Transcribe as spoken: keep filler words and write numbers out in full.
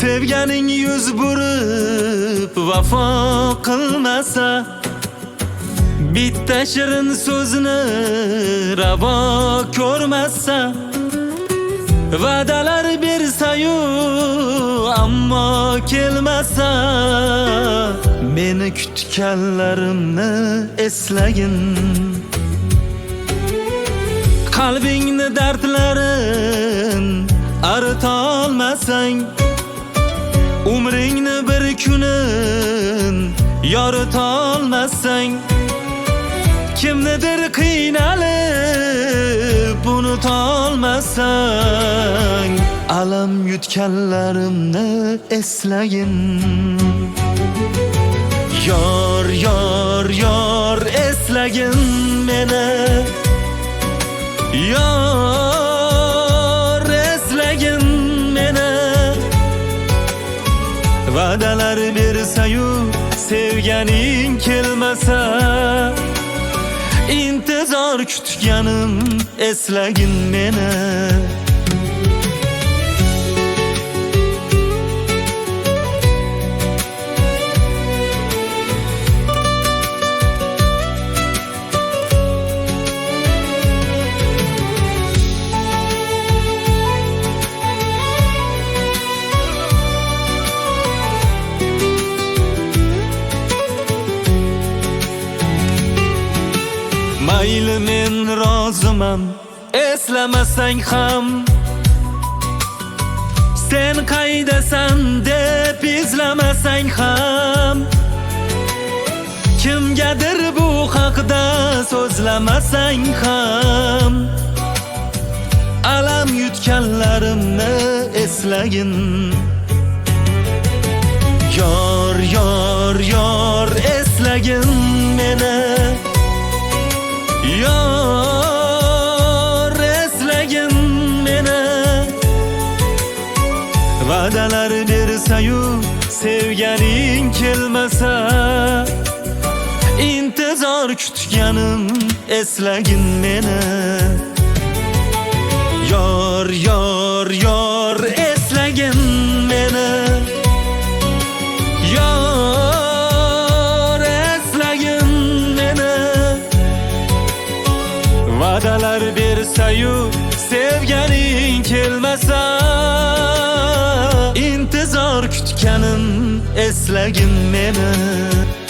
Sevganing yuz burib vafo qilmasa, bitta shirin so'zni ravo ko'rmasa, va'dalar bersa-yu ammo kelmasa, meni kutganlarimni eslagin. Qalbingni dardlarin aritolmasang, umringni bir kunin yoritolmasang, kimnidir qiynalib unutolmasang, alam yutganlarimni eslagin. Yor, yor, yor eslagin meni, yor eslagin meni. Va'dalar bersa-yu sevganing kelmasa, intizor kutganim eslagin meni. Mayli men roziman eslamasang ham, sen qaydasan deb izlamasang ham, kimgadir bu haqda so'zlamasang ham, alam yutganlarimni eslagin. Yor, yor, yor eslagin meni, yor eslagin meni. Va'dalar bersa-yu sevganing kelmasa, intizor kutganim eslagin meni. Yor, yor, yor eslagin meni, yor eslagin meni. Va'dalar bersa-yu sevganing kelmasa, intizor kutganim eslagin meni.